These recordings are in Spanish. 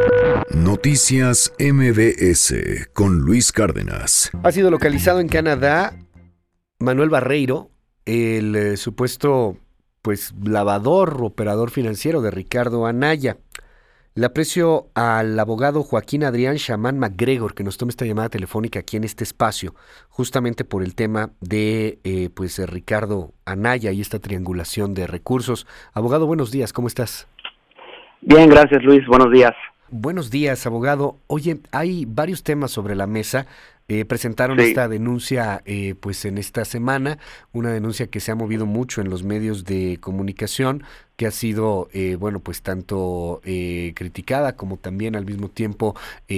Noticias MBS con Luis Cárdenas. Ha sido localizado en Canadá Manuel Barreiro, el supuesto lavador, operador financiero de Ricardo Anaya. Le aprecio al abogado Joaquín Adrián Chamán MacGregor que nos tome esta llamada telefónica aquí en este espacio, justamente por el tema de Ricardo Anaya y esta triangulación de recursos. Abogado, buenos días, ¿cómo estás? Bien, gracias Luis, buenos días. Buenos días, abogado. Oye, hay varios temas sobre la mesa. Presentaron Sí. esta denuncia en esta semana, una denuncia que se ha movido mucho en los medios de comunicación, que ha sido tanto criticada como también al mismo tiempo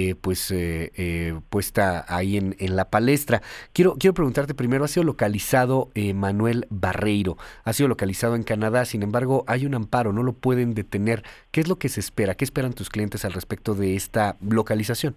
puesta ahí en la palestra. Quiero preguntarte primero, ¿ha sido localizado Manuel Barreiro? Ha sido localizado en Canadá, sin embargo hay un amparo, no lo pueden detener. ¿Qué es lo que se espera? ¿Qué esperan tus clientes al respecto de esta localización?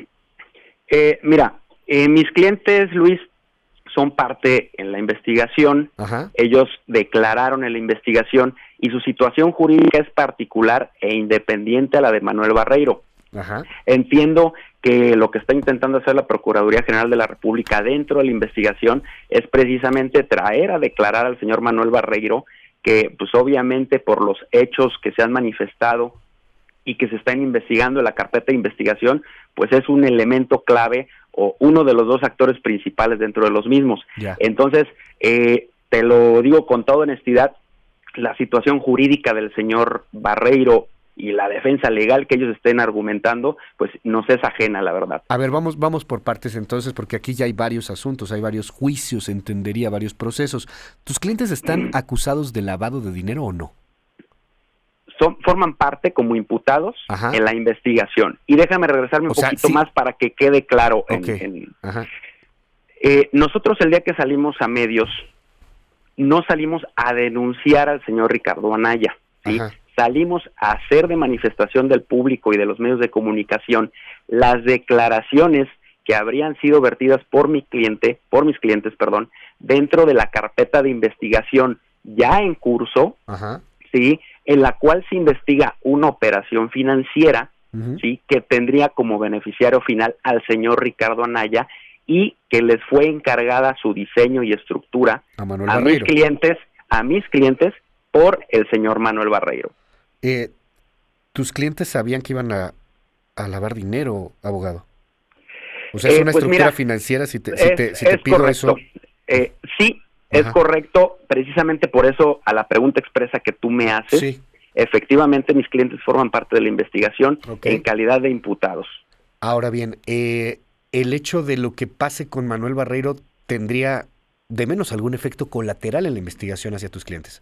Mis clientes, Luis, son parte en la investigación. Ajá. Ellos declararon en la investigación y su situación jurídica es particular e independiente a la de Manuel Barreiro. Ajá. Entiendo que lo que está intentando hacer la Procuraduría General de la República dentro de la investigación es precisamente traer a declarar al señor Manuel Barreiro, que pues obviamente por los hechos que se han manifestado y que se están investigando en la carpeta de investigación, pues es un elemento clave o uno de los dos actores principales dentro de los mismos. Ya. Entonces, te lo digo con toda honestidad, la situación jurídica del señor Barreiro y la defensa legal que ellos estén argumentando, pues nos es ajena, la verdad. A ver, vamos por partes entonces, porque aquí ya hay varios asuntos, hay varios juicios, entendería, varios procesos. ¿Tus clientes están acusados de lavado de dinero o no? Forman parte como imputados. Ajá. En la investigación. Y déjame regresarme un poquito sí. más para que quede claro. Okay. Ajá. Nosotros el día que salimos a medios, no salimos a denunciar al señor Ricardo Anaya, ¿sí? Ajá. Salimos a hacer de manifestación del público y de los medios de comunicación las declaraciones que habrían sido vertidas por mis clientes, dentro de la carpeta de investigación ya en curso. Ajá. ¿Sí? En la cual se investiga una operación financiera, Uh-huh. ¿sí? Que tendría como beneficiario final al señor Ricardo Anaya y que les fue encargada su diseño y estructura A Manuel Barreiro. a mis clientes por el señor Manuel Barreiro. ¿Tus clientes sabían que iban a lavar dinero, abogado? O sea, es una estructura financiera, si te pido correcto. eso. Sí, Ajá. es correcto, precisamente por eso a la pregunta expresa que tú me haces, Sí. efectivamente mis clientes forman parte de la investigación. Okay. En calidad de imputados. Ahora bien, el hecho de lo que pase con Manuel Barreiro tendría de menos algún efecto colateral en la investigación hacia tus clientes.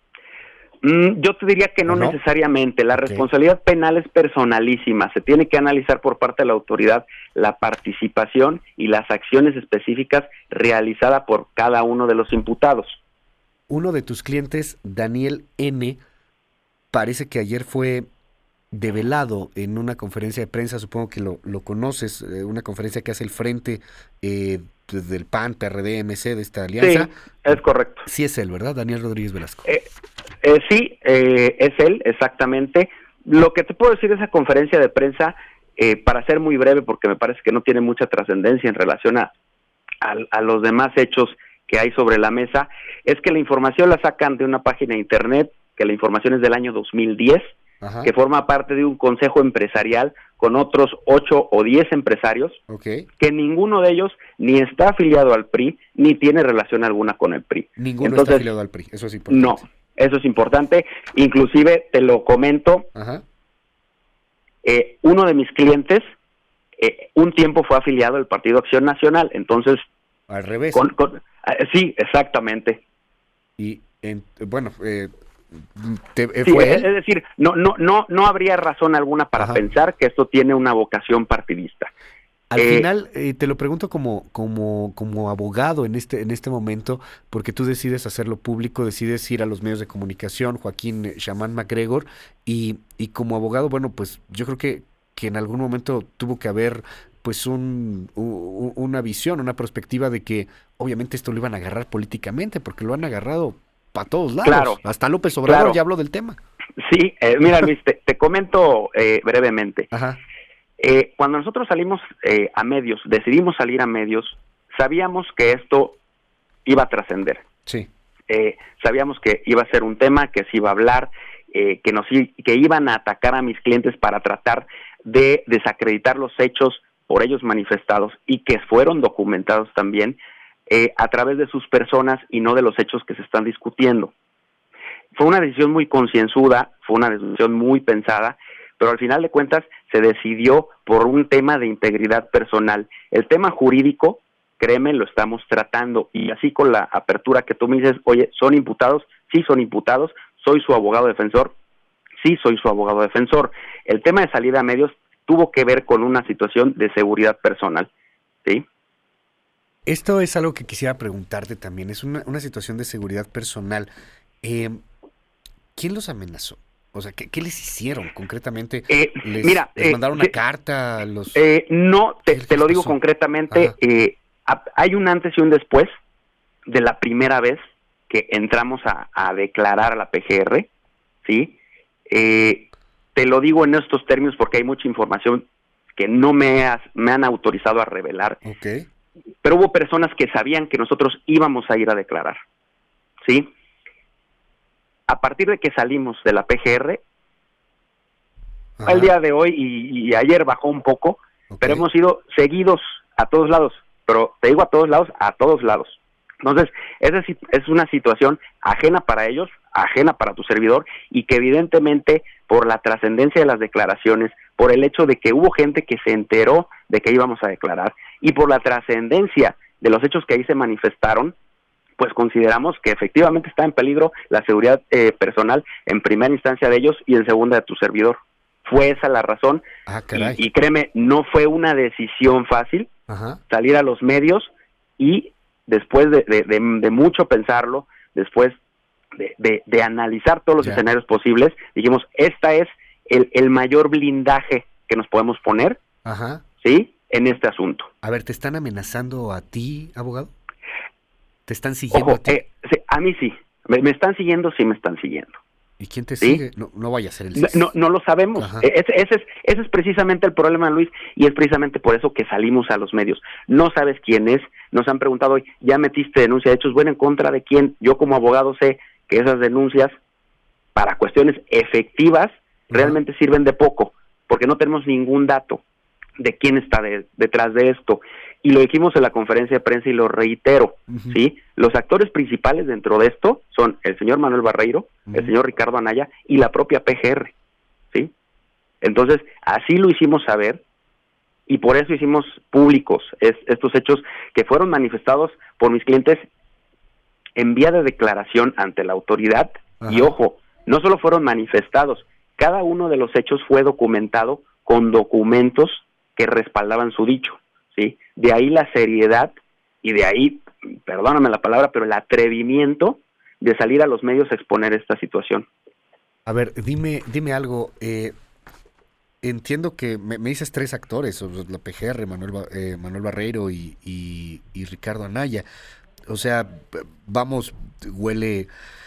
Yo te diría que no necesariamente. La responsabilidad penal es personalísima. Se tiene que analizar por parte de la autoridad la participación y las acciones específicas realizadas por cada uno de los imputados. Uno de tus clientes, Daniel N., parece que ayer fue develado en una conferencia de prensa, supongo que lo conoces, una conferencia que hace el Frente del PAN, PRD, MC, de esta alianza. Sí, es correcto. Sí es él, ¿verdad? Daniel Rodríguez Velasco. Sí, es él, exactamente. Lo que te puedo decir de esa conferencia de prensa, para ser muy breve, porque me parece que no tiene mucha trascendencia en relación a los demás hechos que hay sobre la mesa, es que la información la sacan de una página de internet, que la información es del año 2010, Ajá. que forma parte de un consejo empresarial con otros 8 o 10 empresarios, Okay. que ninguno de ellos ni está afiliado al PRI, ni tiene relación alguna con el PRI. Ninguno está afiliado al PRI, eso es importante. No, eso es importante. Inclusive, te lo comento, Ajá. Uno de mis clientes, un tiempo fue afiliado al Partido Acción Nacional, entonces... Al revés. Sí, exactamente. Y, Sí, ¿fue él? es decir, no habría razón alguna para Ajá. pensar que esto tiene una vocación partidista. Al final, te lo pregunto como abogado en este momento, porque tú decides hacerlo público, decides ir a los medios de comunicación, Joaquín Chamán MacGregor, y como abogado, bueno, pues yo creo que en algún momento tuvo que haber pues una visión, una perspectiva de que obviamente esto lo iban a agarrar políticamente, porque lo han agarrado para todos lados. Claro, hasta López Obrador claro. ya habló del tema. Sí, mira Luis, te comento brevemente. Ajá. Cuando nosotros salimos a medios, decidimos salir a medios, sabíamos que esto iba a trascender. Sí. Sabíamos que iba a ser un tema, que se iba a hablar, que iban a atacar a mis clientes para tratar de desacreditar los hechos por ellos manifestados y que fueron documentados también a través de sus personas y no de los hechos que se están discutiendo. Fue una decisión muy concienzuda, fue una decisión muy pensada, pero al final de cuentas se decidió por un tema de integridad personal. El tema jurídico, créeme, lo estamos tratando, y así con la apertura que tú me dices, oye, ¿son imputados? Sí, son imputados. ¿Soy su abogado defensor? Sí, soy su abogado defensor. El tema de salida a medios tuvo que ver con una situación de seguridad personal, ¿sí? Esto es algo que quisiera preguntarte también, es una situación de seguridad personal. ¿Quién los amenazó? O sea, ¿qué les hicieron concretamente? ¿Les mandaron una carta? No, te lo digo pasó? concretamente, hay un antes y un después de la primera vez que entramos a declarar a la PGR, ¿sí? Te lo digo en estos términos porque hay mucha información que no me han autorizado a revelar. Okay. Pero hubo personas que sabían que nosotros íbamos a ir a declarar, ¿sí? A partir de que salimos de la PGR, el día de hoy y ayer bajó un poco, pero hemos sido seguidos a todos lados, pero te digo a todos lados. Entonces, es una situación ajena para ellos, ajena para tu servidor, y que evidentemente por la trascendencia de las declaraciones, por el hecho de que hubo gente que se enteró de que íbamos a declarar, y por la trascendencia de los hechos que ahí se manifestaron, pues consideramos que efectivamente está en peligro la seguridad personal en primera instancia de ellos y en segunda de tu servidor. Fue esa la razón, y créeme, no fue una decisión fácil salir a los medios, y después de mucho pensarlo, después de analizar todos los escenarios posibles, dijimos, esta es el mayor blindaje que nos podemos poner, ¿sí?, en este asunto. A ver, ¿te están amenazando a ti, abogado? ¿Te están siguiendo Ojo, a ti? A mí sí. ¿Me están siguiendo? Sí, me están siguiendo. ¿Y quién te ¿Sí? sigue? No vaya a ser el CIS. No lo sabemos. Ese es precisamente el problema, Luis, y es precisamente por eso que salimos a los medios. No sabes quién es. Nos han preguntado hoy, ¿ya metiste denuncia de hechos? Bueno, ¿en contra de quién? Yo como abogado sé que esas denuncias, para cuestiones efectivas, realmente sirven de poco, porque no tenemos ningún dato de quién está detrás de esto. Y lo dijimos en la conferencia de prensa y lo reitero, ¿sí? Los actores principales dentro de esto son el señor Manuel Barreiro, el señor Ricardo Anaya y la propia PGR, ¿sí? Entonces, así lo hicimos saber, y por eso hicimos públicos estos hechos que fueron manifestados por mis clientes en vía de declaración ante la autoridad. Y ojo, no solo fueron manifestados, cada uno de los hechos fue documentado con documentos que respaldaban su dicho, ¿sí? De ahí la seriedad y de ahí, perdóname la palabra, pero el atrevimiento de salir a los medios a exponer esta situación. A ver, dime algo. Entiendo que me dices tres actores, la PGR, Manuel Barreiro y Ricardo Anaya. O sea, vamos, huele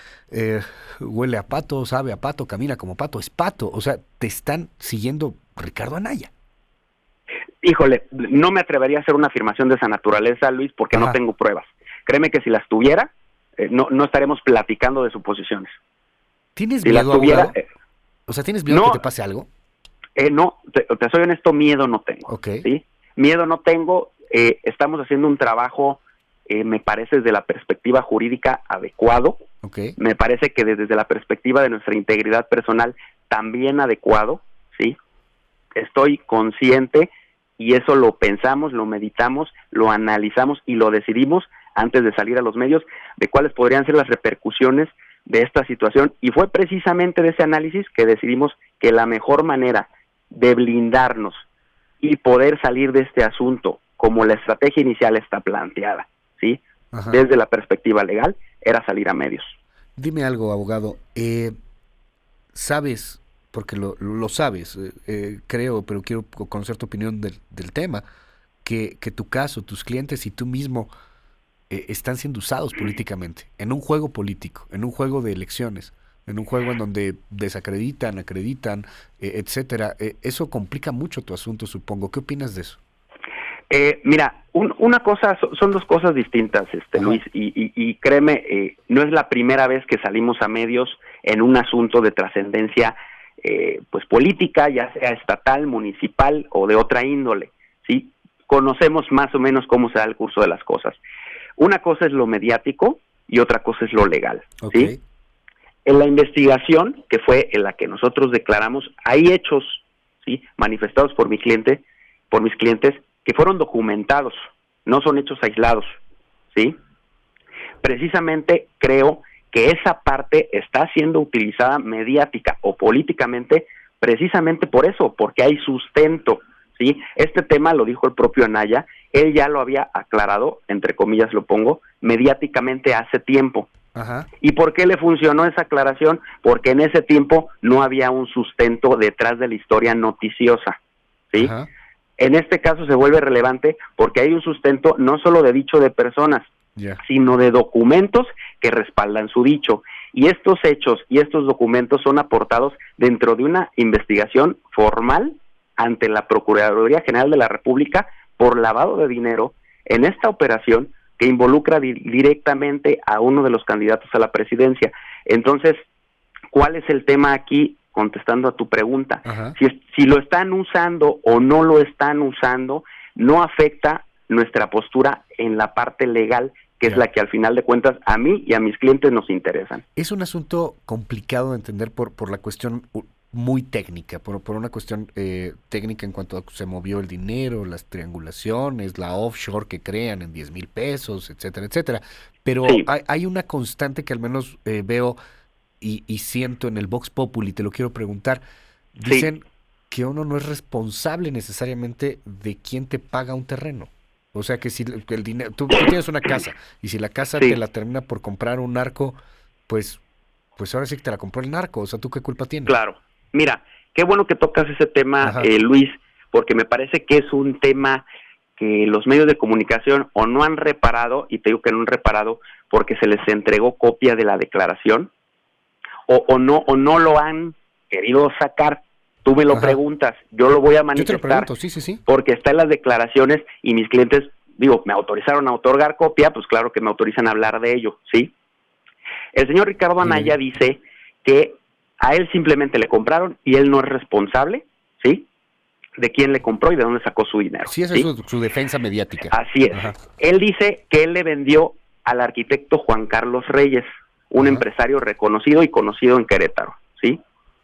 a pato, sabe a pato, camina como pato, es pato. O sea, te están siguiendo Ricardo Anaya. Híjole, no me atrevería a hacer una afirmación de esa naturaleza, Luis, porque no tengo pruebas. Créeme que si las tuviera, no estaremos platicando de suposiciones. ¿Tienes si miedo, las tuviera, abogado? O sea, ¿tienes miedo que te pase algo? No, te soy honesto, miedo no tengo. ¿Sí? Miedo no tengo. Estamos haciendo un trabajo, me parece, desde la perspectiva jurídica adecuado. Me parece que desde la perspectiva de nuestra integridad personal también adecuado, ¿sí? Estoy consciente, y eso lo pensamos, lo meditamos, lo analizamos y lo decidimos antes de salir a los medios, de cuáles podrían ser las repercusiones de esta situación, y fue precisamente de ese análisis que decidimos que la mejor manera de blindarnos y poder salir de este asunto, como la estrategia inicial está planteada, ¿sí? Desde la perspectiva legal, era salir a medios. Dime algo, abogado, ¿sabes, porque lo sabes, creo, pero quiero conocer tu opinión del tema, que tu caso, tus clientes y tú mismo están siendo usados políticamente, en un juego político, en un juego de elecciones, En un juego en donde desacreditan, acreditan, etcétera. Eso complica mucho tu asunto, supongo. ¿Qué opinas de eso? Mira, una cosa, son dos cosas distintas, Luis, y créeme, no es la primera vez que salimos a medios en un asunto de trascendencia pues política, ya sea estatal, municipal o de otra índole, ¿sí? Conocemos más o menos cómo se da el curso de las cosas. Una cosa es lo mediático y otra cosa es lo legal, ¿sí? En la investigación, que fue en la que nosotros declaramos, hay hechos, ¿sí?, manifestados por mis clientes, que fueron documentados, no son hechos aislados, ¿sí? Precisamente creo que esa parte está siendo utilizada mediática o políticamente precisamente por eso, porque hay sustento, ¿sí? Este tema lo dijo el propio Anaya, él ya lo había aclarado, entre comillas lo pongo, mediáticamente hace tiempo. Ajá. ¿Y por qué le funcionó esa aclaración? Porque en ese tiempo no había un sustento detrás de la historia noticiosa, ¿sí? Ajá. En este caso se vuelve relevante porque hay un sustento no solo de dicho de personas, sino de documentos que respaldan su dicho. Y estos hechos y estos documentos son aportados dentro de una investigación formal ante la Procuraduría General de la República por lavado de dinero en esta operación que involucra directamente a uno de los candidatos a la presidencia. Entonces, ¿cuál es el tema aquí? Contestando a tu pregunta, si lo están usando o no lo están usando, no afecta nuestra postura en la parte legal, que es la que al final de cuentas a mí y a mis clientes nos interesan. Es un asunto complicado de entender por la cuestión muy técnica, por una cuestión técnica en cuanto a se movió el dinero, las triangulaciones, la offshore que crean en 10,000 pesos, etcétera, etcétera. Pero sí, hay una constante que al menos veo y siento en el Vox Populi, te lo quiero preguntar. Dicen que uno no es responsable necesariamente de quién te paga un terreno. O sea que si el dinero, tú tienes una casa y si la casa te la termina por comprar un narco, pues ahora sí que te la compró el narco. O sea, ¿tú qué culpa tienes? Claro. Mira, qué bueno que tocas ese tema, Luis, porque me parece que es un tema que los medios de comunicación o no han reparado, y te digo que no han reparado porque se les entregó copia de la declaración, o no lo han querido sacar. Tú me lo preguntas, yo lo voy a manifestar. Yo te lo pregunto, sí. Porque está en las declaraciones y mis clientes, me autorizaron a otorgar copia, pues claro que me autorizan a hablar de ello, ¿sí? El señor Ricardo Anaya dice que a él simplemente le compraron y él no es responsable, ¿sí?, de quién le compró y de dónde sacó su dinero. Sí, esa es su defensa mediática. Así es. Él dice que él le vendió al arquitecto Juan Carlos Reyes, un empresario reconocido y conocido en Querétaro, ¿sí?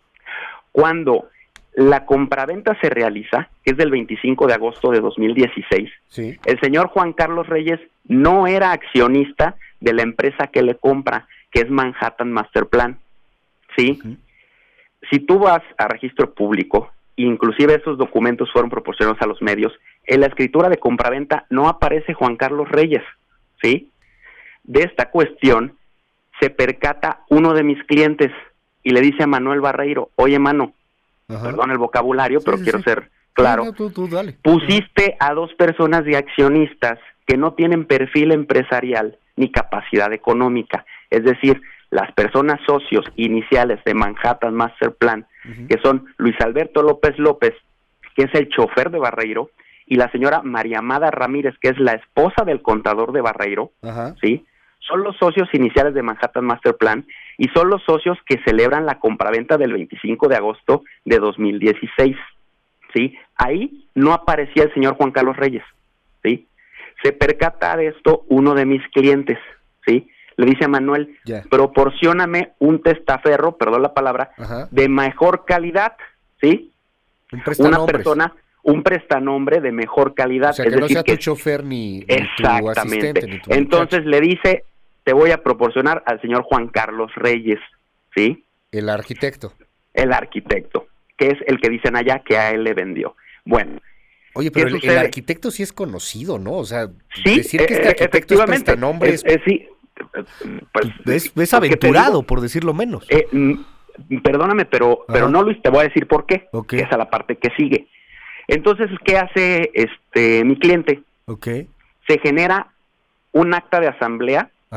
Cuando la compraventa se realiza, que es del 25 de agosto de 2016, el señor Juan Carlos Reyes no era accionista de la empresa que le compra, que es Manhattan Masterplan, ¿sí? Si tú vas a registro público, inclusive esos documentos fueron proporcionados a los medios, en la escritura de compraventa no aparece Juan Carlos Reyes, ¿sí? De esta cuestión se percata uno de mis clientes y le dice a Manuel Barreiro, oye, mano, perdón el vocabulario, pero quiero ser claro, no, tú dale. Pusiste a dos personas de accionistas que no tienen perfil empresarial ni capacidad económica, es decir, las personas socios iniciales de Manhattan Masterplan, que son Luis Alberto López López, que es el chofer de Barreiro, y la señora María Amada Ramírez, que es la esposa del contador de Barreiro, ¿sí? Son los socios iniciales de Manhattan Masterplan y son los socios que celebran la compraventa del 25 de agosto de 2016, ¿sí? Ahí no aparecía el señor Juan Carlos Reyes, ¿sí? Se percata de esto uno de mis clientes, ¿sí? Le dice a Manuel, proporcióname un testaferro, perdón la palabra, de mejor calidad, ¿sí? Una persona, un prestanombre de mejor calidad. O sea, que no sea tu chofer ni tu asistente. Ni tu Entonces le dice, te voy a proporcionar al señor Juan Carlos Reyes, ¿sí? El arquitecto. El arquitecto, que es el que dicen allá que a él le vendió. Bueno. Oye, pero el arquitecto sí es conocido, ¿no? O sea, sí, decir que este arquitecto es prestanombre sí. Pues, es aventurado, por decirlo menos. Perdóname, pero no, Luis, te voy a decir por qué. Que es a la parte que sigue. Entonces, ¿qué hace mi cliente? Se genera un acta de asamblea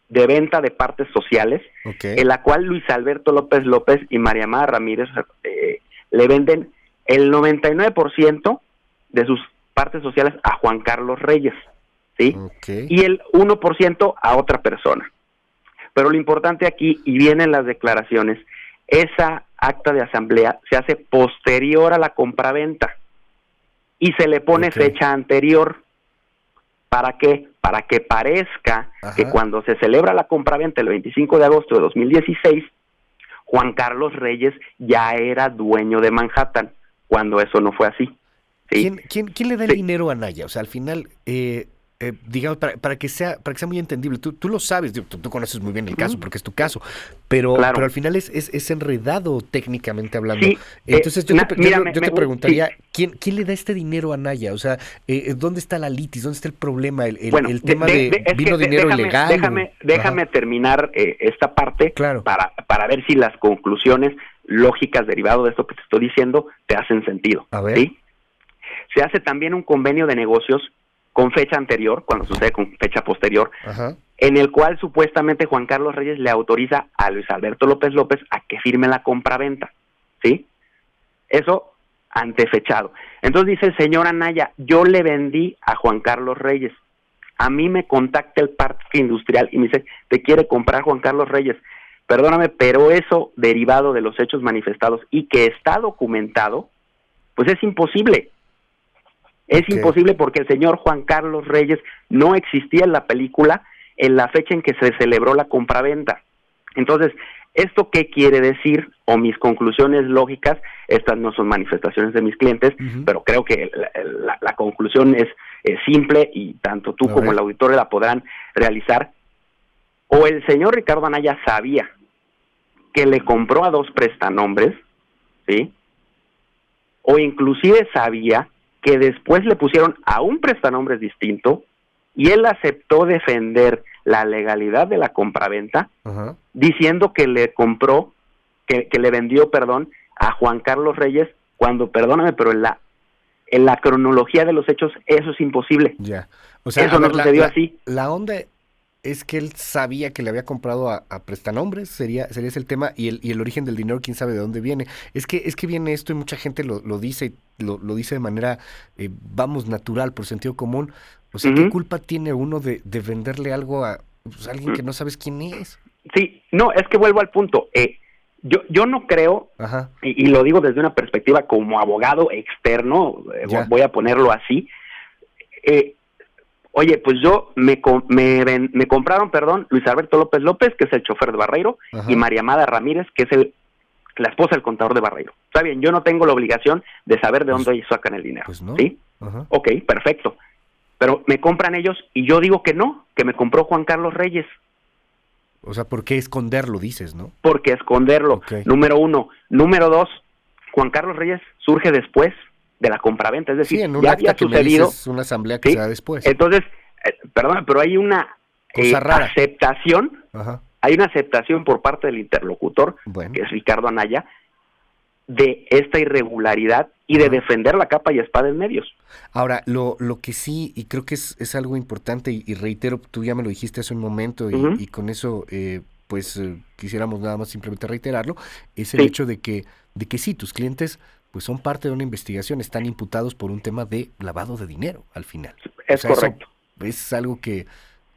de venta de partes sociales, en la cual Luis Alberto López López y María Amada Ramírez le venden el 99% de sus partes sociales a Juan Carlos Reyes, ¿sí? Y el 1% a otra persona. Pero lo importante aquí, y vienen las declaraciones, esa acta de asamblea se hace posterior a la compraventa y se le pone fecha anterior. ¿Para qué? Para que parezca que cuando se celebra la compraventa el 25 de agosto de 2016, Juan Carlos Reyes ya era dueño de Manhattan, cuando eso no fue así. ¿Sí? ¿Quién le da el dinero a Anaya? O sea, al final, digamos, para que sea muy entendible, tú lo sabes, tú conoces muy bien el caso porque es tu caso, pero al final es enredado técnicamente hablando. Sí, entonces yo te preguntaría, ¿quién le da este dinero a Anaya? O sea, ¿dónde está la litis? ¿Dónde está el problema? El tema vino dinero ilegal. Déjame terminar esta parte para ver si las conclusiones lógicas derivado de esto que te estoy diciendo te hacen sentido. A ver. ¿Sí? Se hace también un convenio de negocios con fecha anterior, cuando sucede con fecha posterior, en el cual supuestamente Juan Carlos Reyes le autoriza a Luis Alberto López López a que firme la compraventa, ¿sí? Eso antefechado. Entonces dice el señor Anaya, yo le vendí a Juan Carlos Reyes, a mí me contacta el parque industrial y me dice, te quiere comprar Juan Carlos Reyes. Perdóname, pero eso derivado de los hechos manifestados y que está documentado, pues es imposible. Es imposible porque el señor Juan Carlos Reyes no existía en la película en la fecha en que se celebró la compraventa. Entonces, ¿esto qué quiere decir? O mis conclusiones lógicas, estas no son manifestaciones de mis clientes, pero creo que la conclusión es simple y tanto tú como el auditorio la podrán realizar. O el señor Ricardo Anaya sabía que le compró a dos prestanombres, ¿sí? O inclusive sabía que después le pusieron a un prestanombres distinto y él aceptó defender la legalidad de la compraventa diciendo que le compró, que le vendió, a Juan Carlos Reyes, cuando, perdóname, pero en la cronología de los hechos eso es imposible. Ya. O sea, eso no sucedió así. La onda es que él sabía que le había comprado a prestanombres, sería ese el tema, y el origen del dinero, quién sabe de dónde viene. Es que viene esto y mucha gente lo dice, lo dice de manera, natural, por sentido común. O sea, ¿qué culpa tiene uno de venderle algo a alguien que no sabes quién es? Sí, no, es que vuelvo al punto. Yo no creo, y lo digo desde una perspectiva como abogado externo, voy a ponerlo así, oye, pues yo me compraron, Luis Alberto López López, que es el chofer de Barreiro, y María Amada Ramírez, que es la esposa del contador de Barreiro. Está bien, yo no tengo la obligación de saber de dónde ellos sacan el dinero, pues no. ¿sí? Ok, perfecto. Pero me compran ellos y yo digo que no, que me compró Juan Carlos Reyes. O sea, ¿por qué esconderlo, dices, no? Porque esconderlo, número uno. Número dos, Juan Carlos Reyes surge después de la compraventa, es decir, en un acta que sucedido, es una asamblea que se da después. Entonces, perdona, pero hay una aceptación, hay una aceptación por parte del interlocutor, que es Ricardo Anaya, de esta irregularidad y de defender la capa y espada en medios. Ahora, lo que sí, y creo que es algo importante, y reitero, tú ya me lo dijiste hace un momento, y con eso, quisiéramos nada más simplemente reiterarlo, es el hecho de que sí, tus clientes pues son parte de una investigación, están imputados por un tema de lavado de dinero, al final. Es correcto. Es algo que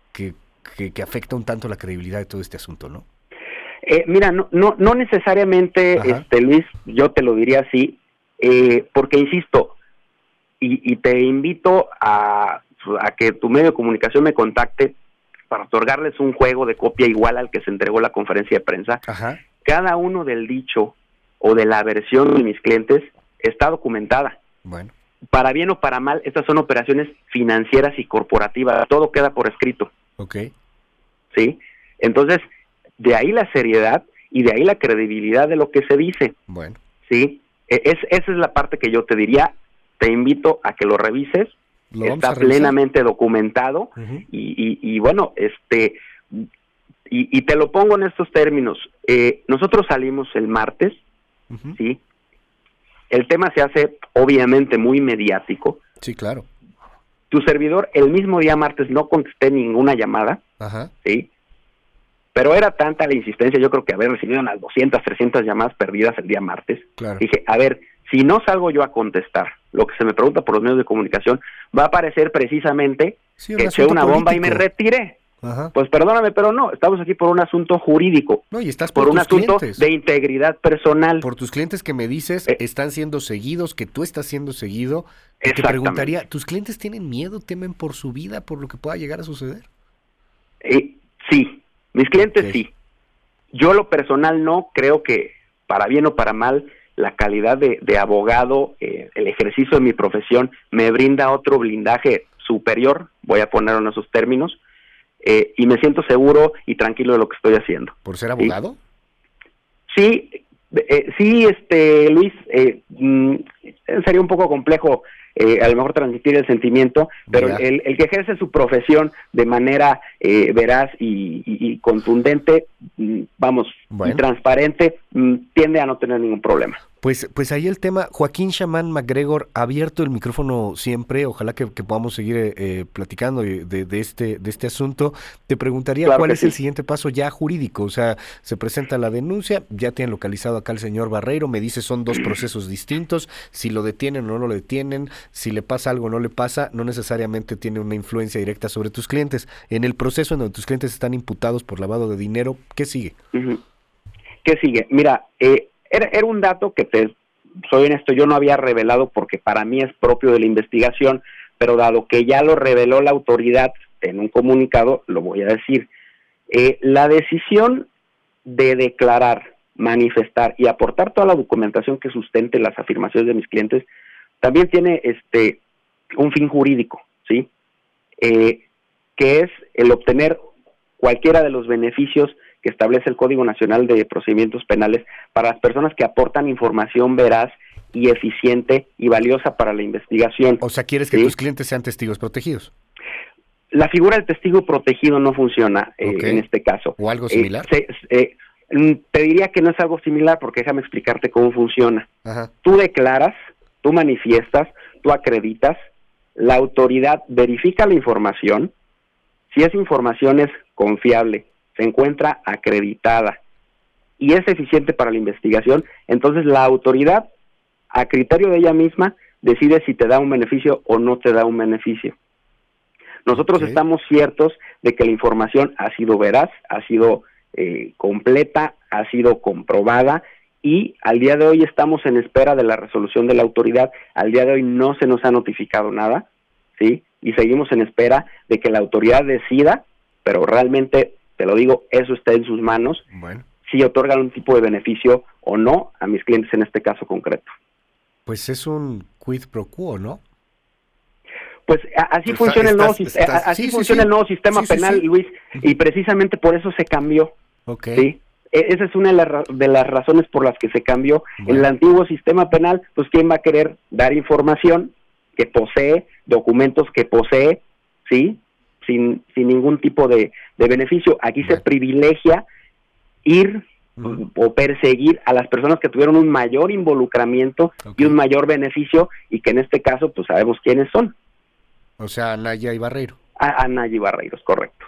afecta un tanto la credibilidad de todo este asunto, ¿no? Mira, no necesariamente, Luis, yo te lo diría así, porque insisto, y te invito a que tu medio de comunicación me contacte para otorgarles un juego de copia igual al que se entregó la conferencia de prensa. Cada uno del dicho o de la versión de mis clientes está documentada. Bueno. Para bien o para mal, estas son operaciones financieras y corporativas, todo queda por escrito. ¿Sí? Entonces, de ahí la seriedad y de ahí la credibilidad de lo que se dice. Bueno. ¿Sí? Esa es la parte que yo te diría, te invito a que lo revises, está plenamente documentado, y bueno, y te lo pongo en estos términos. Nosotros salimos el martes, ¿sí? El tema se hace obviamente muy mediático. Sí, claro. Tu servidor el mismo día martes no contesté ninguna llamada, ¿sí? Pero era tanta la insistencia, yo creo que haber recibido unas 200, 300 llamadas perdidas el día martes. Claro. Dije, a ver, si no salgo yo a contestar lo que se me pregunta por los medios de comunicación, va a parecer precisamente que eché una bomba y me retiré. Ajá. Pues perdóname, pero no, estamos aquí por un asunto jurídico. No, y estás por un tus asunto clientes. de integridad personal. Por tus clientes que me dices están siendo seguidos, que tú estás siendo seguido. Y te preguntaría, ¿tus clientes tienen miedo, temen por su vida, por lo que pueda llegar a suceder? Sí, mis clientes sí. Yo lo personal no, creo que para bien o para mal, la calidad de abogado, el ejercicio de mi profesión me brinda otro blindaje superior, voy a ponerlo en esos términos, y me siento seguro y tranquilo de lo que estoy haciendo. ¿Por ser abogado? Sí, Luis, sería un poco complejo a lo mejor transmitir el sentimiento, pero el que ejerce su profesión de manera veraz y contundente, y transparente, tiende a no tener ningún problema. Pues ahí el tema. Joaquín Chamán MacGregor, abierto el micrófono siempre, ojalá que podamos seguir platicando de este asunto. Te preguntaría cuál es el siguiente paso ya jurídico, o sea, se presenta la denuncia, ya tienen localizado acá al señor Barreiro, me dice son dos procesos distintos, si lo detienen o no lo detienen, si le pasa algo o no le pasa, no necesariamente tiene una influencia directa sobre tus clientes. En el proceso en donde tus clientes están imputados por lavado de dinero, ¿qué sigue? ¿Qué sigue? Mira, era un dato que soy honesto, yo no había revelado porque para mí es propio de la investigación, pero dado que ya lo reveló la autoridad en un comunicado, lo voy a decir. La decisión de declarar, manifestar y aportar toda la documentación que sustente las afirmaciones de mis clientes también tiene un fin jurídico, ¿sí? Que es el obtener cualquiera de los beneficios que establece el Código Nacional de Procedimientos Penales para las personas que aportan información veraz y eficiente y valiosa para la investigación. O sea, ¿quieres que tus clientes sean testigos protegidos? La figura del testigo protegido no funciona en este caso. ¿O algo similar? Te diría que no es algo similar porque déjame explicarte cómo funciona. Ajá. Tú declaras, tú manifiestas, tú acreditas, la autoridad verifica la información, si esa información es confiable, se encuentra acreditada y es eficiente para la investigación, entonces la autoridad, a criterio de ella misma, decide si te da un beneficio o no te da un beneficio. Nosotros estamos ciertos de que la información ha sido veraz, ha sido completa, ha sido comprobada y al día de hoy estamos en espera de la resolución de la autoridad. Al día de hoy no se nos ha notificado nada, ¿sí? Y seguimos en espera de que la autoridad decida, pero realmente, te lo digo, eso está en sus manos, si otorgan un tipo de beneficio o no a mis clientes en este caso concreto. Pues es un quid pro quo, ¿no? Pues así funciona el nuevo sistema penal, Luis, y precisamente por eso se cambió. ¿Sí? Esa es una de las razones por las que se cambió. En el antiguo sistema penal, pues ¿quién va a querer dar información que posee, documentos que posee, sí, sin ningún tipo de beneficio? Aquí se privilegia ir o perseguir a las personas que tuvieron un mayor involucramiento y un mayor beneficio, y que en este caso pues sabemos quiénes son. O sea, Anaya y Barreiro. Anaya y Barreiro, es correcto.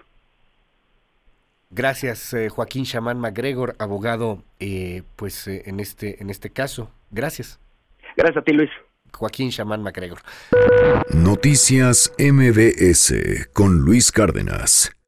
Gracias, Joaquín Chamán MacGregor, abogado, en este caso. Gracias. Gracias a ti, Luis. Joaquín Chamán MacGregor. Noticias MBS con Luis Cárdenas.